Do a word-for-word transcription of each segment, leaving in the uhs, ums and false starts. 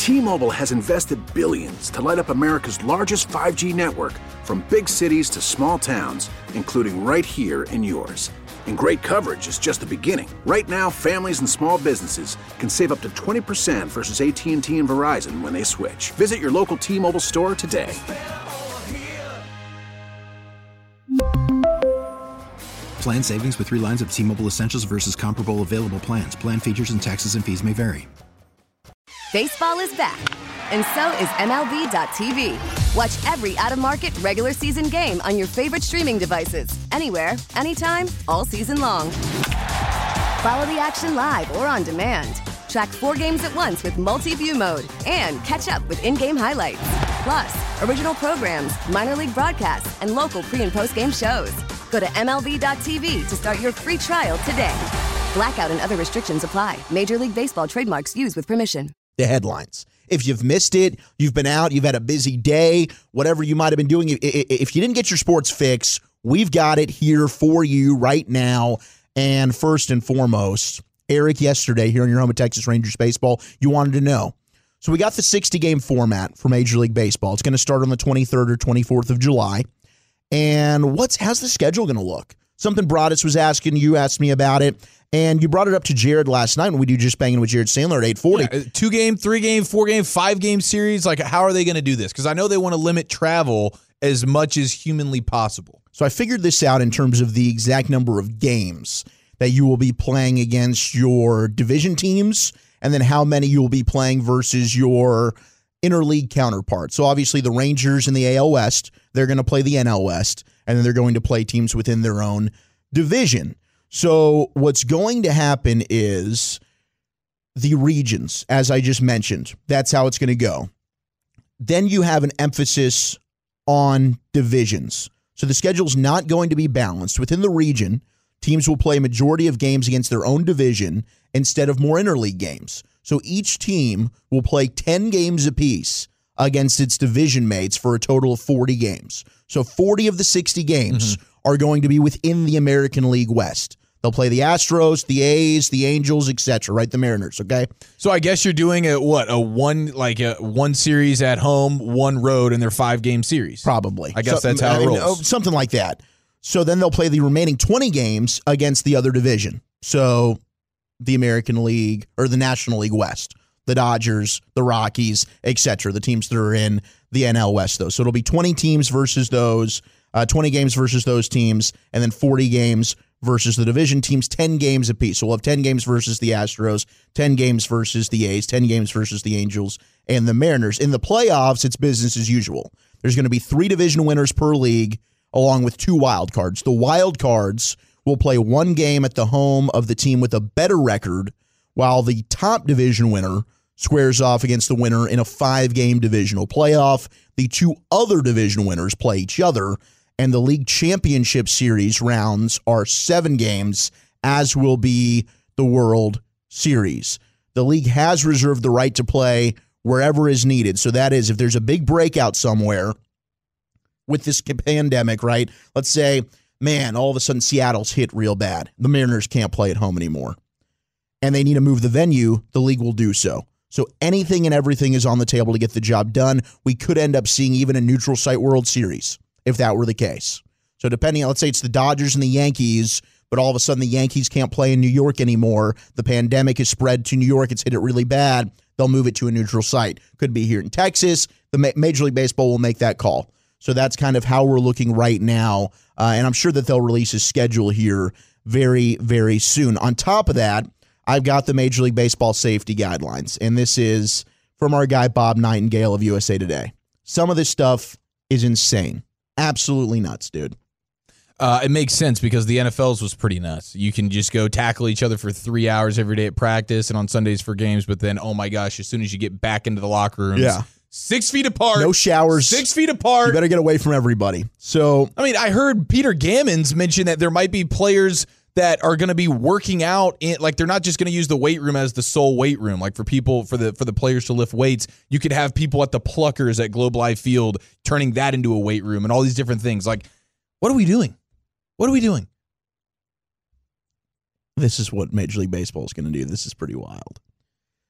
T-Mobile has invested billions to light up America's largest five G network, from big cities to small towns, including right here in yours. And great coverage is just the beginning. Right now, families and small businesses can save up to twenty percent versus A T and T and Verizon when they switch. Visit your local T-Mobile store today. Plan savings with three lines of T-Mobile Essentials versus comparable available plans. Plan features and taxes and fees may vary. Baseball is back, and so is M L B dot T V. Watch every out-of-market regular season game on your favorite streaming devices, anywhere, anytime, all season long. Follow the action live or on demand. Track four games at once with multi-view mode and catch up with in-game highlights. Plus, original programs, minor league broadcasts, and local pre- and post-game shows. Go to M L B dot T V to start your free trial today. Blackout and other restrictions apply. Major League Baseball trademarks used with permission. The headlines. If you've missed it, you've been out, you've had a busy day, whatever you might have been doing, if you didn't get your sports fix, we've got it here for you right now. And first and foremost, Eric, yesterday here on your home of Texas Rangers baseball, you wanted to know. So we got the sixty-game format for Major League Baseball. It's going to start on the twenty-third or twenty-fourth of July. And what's how's the schedule going to look? Something Broadus was asking, you asked me about it. And you brought it up to Jared last night when we do Just Banging with Jared Sandler at eight forty. Yeah, two game, three game, four game, five game series. Like, how are they going to do this? Because I know they want to limit travel as much as humanly possible. So I figured this out in terms of the exact number of games that you will be playing against your division teams, and then how many you will be playing versus your interleague counterparts. So obviously the Rangers in the A L West, they're going to play the N L West, and then they're going to play teams within their own division. So what's going to happen is the regions, as I just mentioned, that's how it's going to go. Then you have an emphasis on divisions. So the schedule's not going to be balanced. Within the region, teams will play a majority of games against their own division instead of more interleague games. So each team will play ten games apiece against its division mates for a total of forty games. So forty of the sixty games mm-hmm. are going to be within the American League West. They'll play the Astros, the A's, the Angels, et cetera, right? The Mariners, okay? So I guess you're doing a what a one like a one series at home, one road, and they're five game series. Probably. I guess so, that's how it rolls. Uh, something like that. So then they'll play the remaining twenty games against the other division. So the American League or the National League West, the Dodgers, the Rockies, et cetera, the teams that are in the N L West, though. So it'll be twenty teams versus those, uh, twenty games versus those teams, and then forty games versus the division teams, ten games apiece. So we'll have ten games versus the Astros, ten games versus the A's, ten games versus the Angels and the Mariners. In the playoffs, it's business as usual. There's going to be three division winners per league, along with two wild cards. The wild cards will play one game at the home of the team with a better record, while the top division winner squares off against the winner in a five-game divisional playoff. The two other division winners play each other, and the league championship series rounds are seven games, as will be the World Series. The league has reserved the right to play wherever is needed. So that is, if there's a big breakout somewhere with this pandemic, right? Let's say, man, all of a sudden Seattle's hit real bad. The Mariners can't play at home anymore, and they need to move the venue. The league will do so. So anything and everything is on the table to get the job done. We could end up seeing even a neutral site World Series if that were the case. So depending on, let's say it's the Dodgers and the Yankees, but all of a sudden the Yankees can't play in New York anymore. The pandemic is spread to New York. It's hit it really bad. They'll move it to a neutral site. Could be here in Texas. The Major League Baseball will make that call. So that's kind of how we're looking right now. Uh, and I'm sure that they'll release a schedule here very, very soon. On top of that, I've got the Major League Baseball safety guidelines. And this is from our guy, Bob Nightingale of U S A Today. Some of this stuff is insane. Absolutely nuts, dude. Uh, it makes sense because the N F L's was pretty nuts. You can just go tackle each other for three hours every day at practice and on Sundays for games, but then, oh my gosh, as soon as you get back into the locker rooms, yeah. six feet apart. No showers. Six feet apart. You better get away from everybody. So, I mean, I heard Peter Gammons mention that there might be players that are going to be working out in, like, they're not just going to use the weight room as the sole weight room. Like, for people, for the for the players to lift weights, you could have people at the Pluckers at Globe Life Field turning that into a weight room and all these different things. Like, what are we doing? What are we doing? This is what Major League Baseball is going to do. This is pretty wild.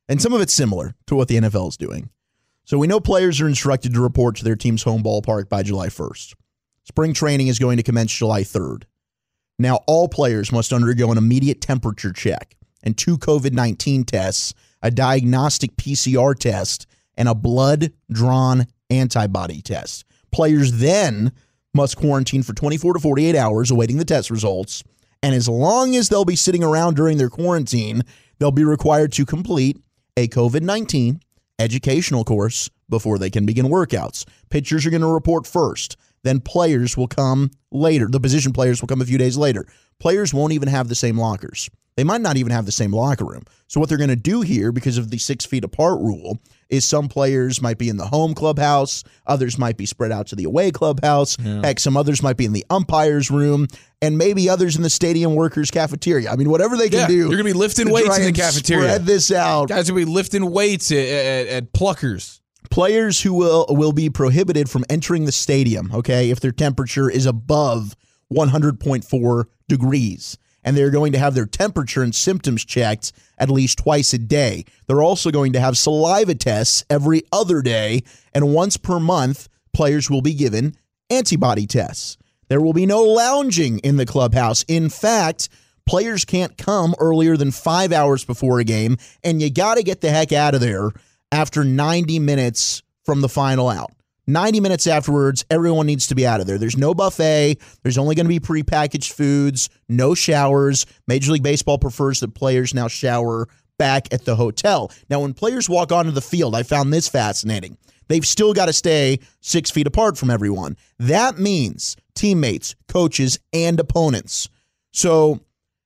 And some of it's similar to what the N F L is doing. So we know players are instructed to report to their team's home ballpark by July first. Spring training is going to commence July third. Now, all players must undergo an immediate temperature check and two COVID nineteen tests, a diagnostic P C R test, and a blood-drawn antibody test. Players then must quarantine for twenty-four to forty-eight hours awaiting the test results, and as long as they'll be sitting around during their quarantine, they'll be required to complete a COVID nineteen educational course before they can begin workouts. Pitchers are going to report first. Then players will come later. The position players will come a few days later. Players won't even have the same lockers. They might not even have the same locker room. So what they're going to do here, because of the six feet apart rule, is some players might be in the home clubhouse. Others might be spread out to the away clubhouse. Yeah. Heck, some others might be in the umpire's room. And maybe others in the stadium workers' cafeteria. I mean, whatever they can yeah, do. You're going to be lifting weights in the cafeteria. Spread this out. Guys will be lifting weights at, at, at Pluckers. Players who will will be prohibited from entering the stadium, okay, if their temperature is above one hundred point four degrees. And they're going to have their temperature and symptoms checked at least twice a day. They're also going to have saliva tests every other day. And once per month, players will be given antibody tests. There will be no lounging in the clubhouse. In fact, players can't come earlier than five hours before a game, and you got to get the heck out of there after ninety minutes from the final out. ninety minutes afterwards, everyone needs to be out of there. There's no buffet. There's only going to be prepackaged foods, no showers. Major League Baseball prefers that players now shower back at the hotel. Now, when players walk onto the field, I found this fascinating. They've still got to stay six feet apart from everyone. That means teammates, coaches, and opponents. So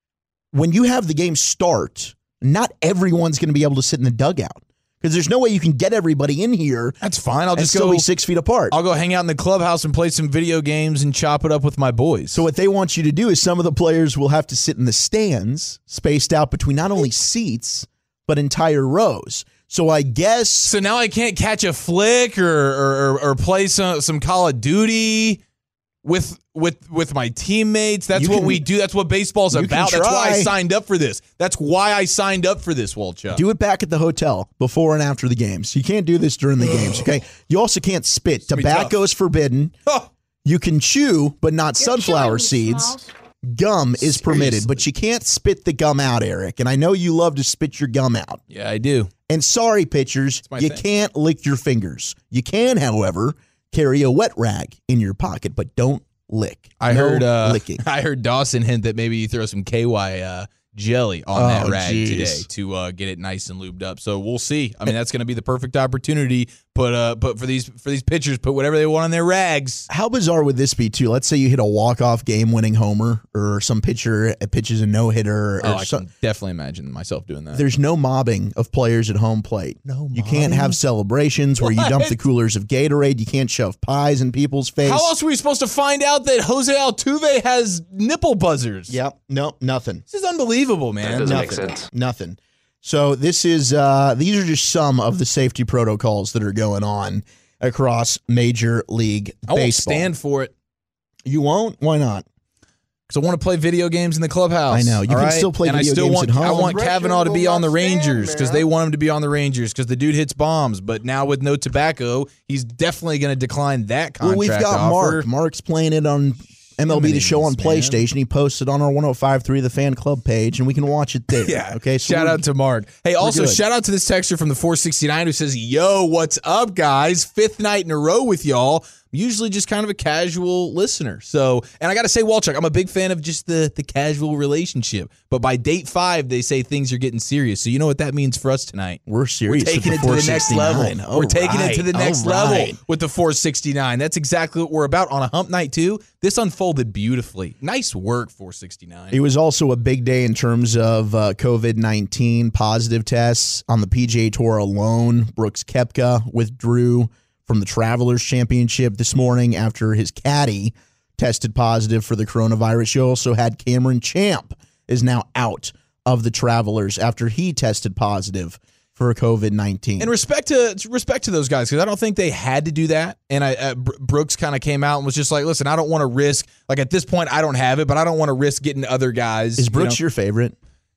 when you have the game start, not everyone's going to be able to sit in the dugout. Because there's no way you can get everybody in here. That's fine. I'll and just still go be six feet apart. I'll go hang out in the clubhouse and play some video games and chop it up with my boys. So what they want you to do is some of the players will have to sit in the stands, spaced out between not only seats, but entire rows. So I guess... So now I can't catch a flick or or, or play some, some Call of Duty with with with my teammates. That's you what can, we do. That's what baseball's about. That's why I signed up for this. That's why I signed up for this, Walchuk. Do it back at the hotel before and after the games. You can't do this during the games, okay? You also can't spit. Tobacco is forbidden. Oh. You can chew, but not You're sunflower seeds. Smalls. Gum is Seriously. permitted, but you can't spit the gum out, Eric. And I know you love to spit your gum out. Yeah, I do. And sorry, pitchers, you thing. can't lick your fingers. You can, however, carry a wet rag in your pocket, but don't lick. I no heard uh, licking. I heard Dawson hint that maybe you throw some K Y uh, jelly on oh, that rag geez. today to uh, get it nice and lubed up. So we'll see. I mean, that's going to be the perfect opportunity. Put uh, put for these for these pitchers, put whatever they want on their rags. How bizarre would this be too? Let's say you hit a walk off game winning homer, or some pitcher pitches a no hitter. Oh, or I some, can definitely imagine myself doing that. There's no mobbing of players at home plate. No, you can't have celebrations where what? you dump the coolers of Gatorade. You can't shove pies in people's face. How else were we supposed to find out that Jose Altuve has nipple buzzers? Yep. No, nothing. This is unbelievable, man. That doesn't nothing. make sense. Nothing. So this is uh, these are just some of the safety protocols that are going on across Major League Baseball. I won't stand for it. You won't? Why not? Because I want to play video games in the clubhouse. I know. You can right? still play and video I still games want, at home. I want Kavanaugh to be on the Rangers because they want him to be on the Rangers because the dude hits bombs. But now with no tobacco, he's definitely going to decline that contract. Well, we've got offer. Mark. Mark's playing it on M L B The Show on man. PlayStation. He posted on our one oh five point three The Fan Club page, and we can watch it there. Yeah. Okay. So shout out to Mark. Hey, also good. shout out to this texter from the four sixty-nine who says, "Yo, what's up, guys? Fifth night in a row with y'all. I'm usually just kind of a casual listener. So, and I got to say, Walchuk, I'm a big fan of just the the casual relationship. But by date five, they say things are getting serious. So you know what that means for us tonight? We're serious. We're taking it to the next level. All we're taking right. it to the next All level right. with the four sixty-nine. That's exactly what we're about on a hump night too. This unfolded beautifully. Nice work, four sixty-nine. It was also a big day in terms of uh, COVID nineteen positive tests on the P G A Tour alone. Brooks Koepka withdrew from the Travelers Championship this morning after his caddy tested positive for the coronavirus. You also had Cameron Champ is now out of the Travelers after he tested positive for COVID nineteen. And respect to respect to those guys, because I don't think they had to do that. And I uh, Brooks kind of came out and was just like, listen, I don't want to risk, like at this point, I don't have it, but I don't want to risk getting other guys. Is Brooks you know, your favorite?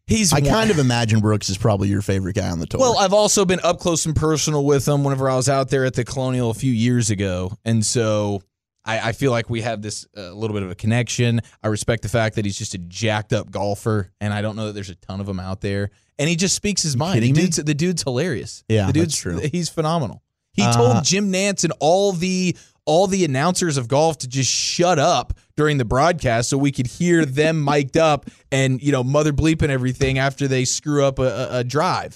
He's I one. kind of imagine Brooks is probably your favorite guy on the tour. Well, I've also been up close and personal with him whenever I was out there at the Colonial a few years ago. And so I, I feel like we have this a uh, little bit of a connection. I respect the fact that he's just a jacked up golfer, and I don't know that there's a ton of them out there. And he just speaks his mind. The dude's, the dude's hilarious. Yeah, the dude's, that's true. He's phenomenal. He Uh, told Jim Nantz and all the all the announcers of golf to just shut up during the broadcast so we could hear them mic'd up and, you know, mother bleeping everything after they screw up a, a, a drive.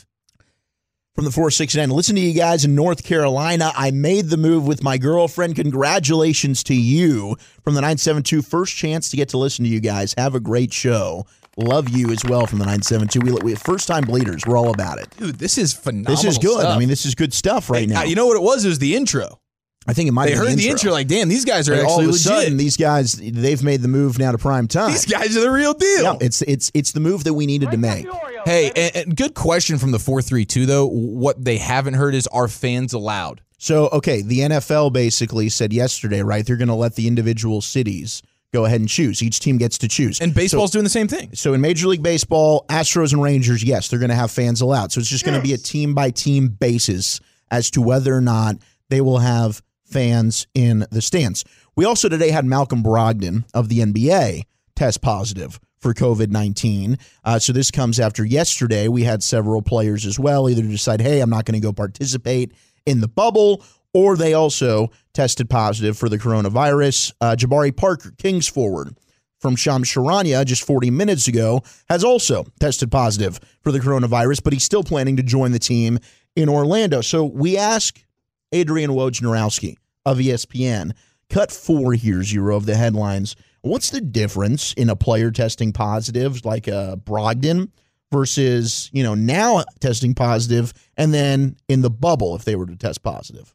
From the four sixty-nine, listen to you guys in North Carolina. I made the move with my girlfriend. Congratulations to you. From the nine seven two, first chance to get to listen to you guys. Have a great show. Love you as well from the nine seven two. We, we first-time bleeders. We're all about it. Dude, this is phenomenal This is good. stuff. I mean, this is good stuff right Hey, now. You know what it was? It was the intro. I think it might They be heard the the intro. intro like, damn, these guys are Like, actually all of a legit. sudden, these guys, they've made the move now to prime time. These guys are the real deal. Yeah, it's it's it's the move that we needed to make. Hey, and, and good question from the four three two, though. What they haven't heard is, are fans allowed? So, okay, the N F L basically said yesterday, right, they're going to let the individual cities go ahead and choose. Each team gets to choose. And baseball's so, doing the same thing. So in Major League Baseball, Astros and Rangers, yes, they're going to have fans allowed. So it's just going to be a team-by-team basis as to whether or not they will have fans in the stands. We also today had Malcolm Brogdon of the N B A test positive for covid nineteen. Uh, so this comes after yesterday. We had several players as well either decide, hey, I'm not going to go participate in the bubble, or they also tested positive for the coronavirus. Uh, Jabari Parker, Kings forward from Shams Charania just forty minutes ago, has also tested positive for the coronavirus, but he's still planning to join the team in Orlando. So we ask Adrian Wojnarowski of E S P N, cut four here, zero of the headlines. What's the difference in a player testing positive like uh, Brogdon versus, you know, now testing positive and then in the bubble if they were to test positive?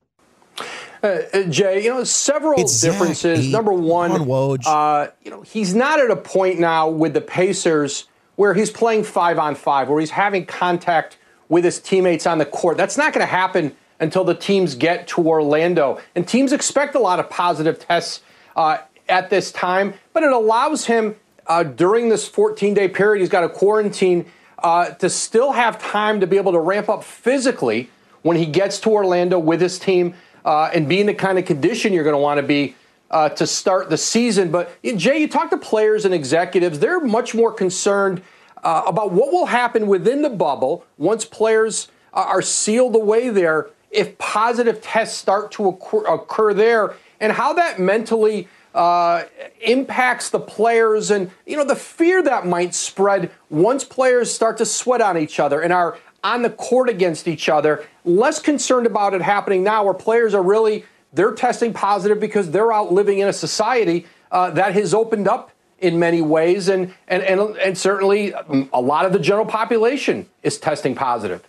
Uh, Jay, you know, several It's differences. Zach, eight, Number one, on Woj. uh, you know, he's not at a point now with the Pacers where he's playing five on five, where he's having contact with his teammates on the court. That's not going to happen until the teams get to Orlando. And teams expect a lot of positive tests uh, at this time, but it allows him uh, during this fourteen-day period, he's got a quarantine, uh, to still have time to be able to ramp up physically when he gets to Orlando with his team uh, and be in the kind of condition you're going to want to be uh, to start the season. But, Jay, you talk to players and executives, they're much more concerned uh, about what will happen within the bubble once players uh, are sealed away there, if positive tests start to occur, occur there, and how that mentally uh, impacts the players and, you know, the fear that might spread once players start to sweat on each other and are on the court against each other. Less concerned about it happening now where players are really, they're testing positive because they're out living in a society uh, that has opened up in many ways. And, and, and, and certainly a lot of the general population is testing positive.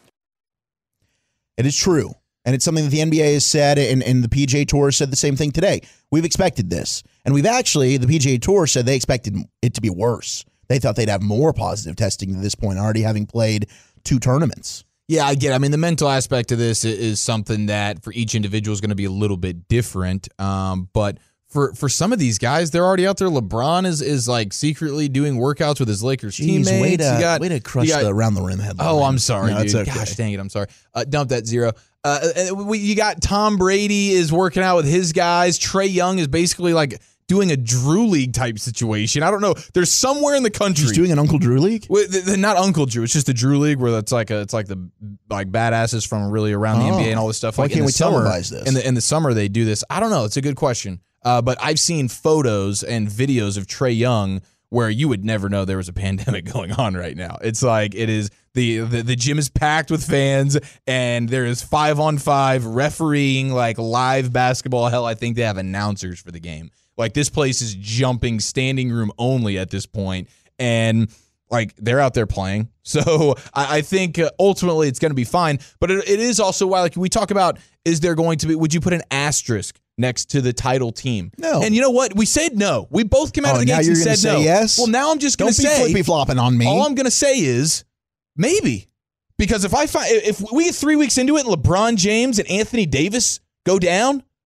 It is true. And it's something that the N B A has said, and, and the P G A Tour said the same thing today. We've expected this. And we've actually, the P G A Tour said they expected it to be worse. They thought they'd have more positive testing at this point, already having played two tournaments. Yeah, I get it. I mean, the mental aspect of this is something that for each individual is going to be a little bit different. Um, but for for some of these guys, they're already out there. LeBron is is like secretly doing workouts with his Lakers Jeez, teammates. way to, You got- way to crush you got- the around the rim headline. Oh, I'm sorry, No, dude. it's okay. Gosh dang it, I'm sorry. Uh, dump that zero. Uh, and we, you got Tom Brady is working out with his guys. Trey Young is basically like doing a Drew League type situation. I don't know. There's somewhere in the country. He's doing an Uncle Drew League? Well, the, the, not Uncle Drew. It's just the Drew League where it's like a, it's like the like badasses from really around the Oh. N B A and all this stuff. Why Like can't in the we summer, televise this? In the in the summer they do this. I don't know. It's a good question. Uh, but I've seen photos and videos of Trey Young where you would never know there was a pandemic going on right now. It's like it is the the, the gym is packed with fans and there is five on five refereeing like live basketball. Hell, I think they have announcers for the game. Like this place is jumping standing room only at this point, and like they're out there playing. So I, I think uh, ultimately it's going to be fine. But it, it is also why, like we talk about, is there going to be? Would you put an asterisk next to the title team? No. And you know what? We said no. We both came out Oh, of the now gates you're and gonna said say no. yes? Well, now I'm just going Don't to be say flippy flopping on me. all I'm going to say is maybe, because if I find if we get three weeks into it and LeBron James and Anthony Davis go down,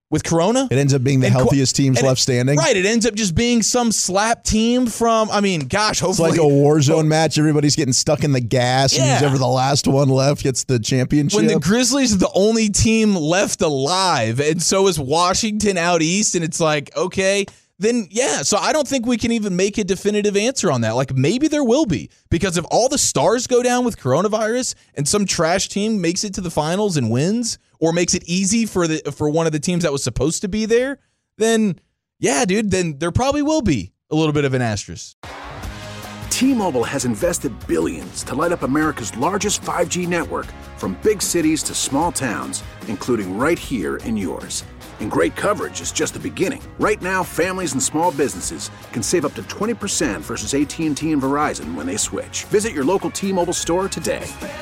with Corona. It ends up being the And qu- healthiest teams and left it- standing. Right. It ends up just being some slap team from, I mean, gosh, It's hopefully. like a war zone match. Everybody's getting stuck in the gas, and Yeah. who's ever the last one left gets the championship. When the Grizzlies are the only team left alive, and so is Washington out east, and it's like, okay, then yeah. So I don't think we can even make a definitive answer on that. Like maybe there will be, because if all the stars go down with coronavirus and some trash team makes it to the finals and wins, or makes it easy for the for one of the teams that was supposed to be there, then yeah, dude, then there probably will be a little bit of an asterisk. T-Mobile has invested billions to light up America's largest five G network, from big cities to small towns, including right here in yours. And great coverage is just the beginning. Right now, families and small businesses can save up to twenty percent versus A T and T and Verizon when they switch. Visit your local T-Mobile store today.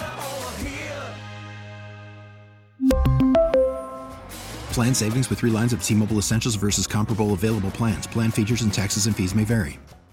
Plan savings with three lines of T-Mobile Essentials versus comparable available plans. Plan features and taxes and fees may vary.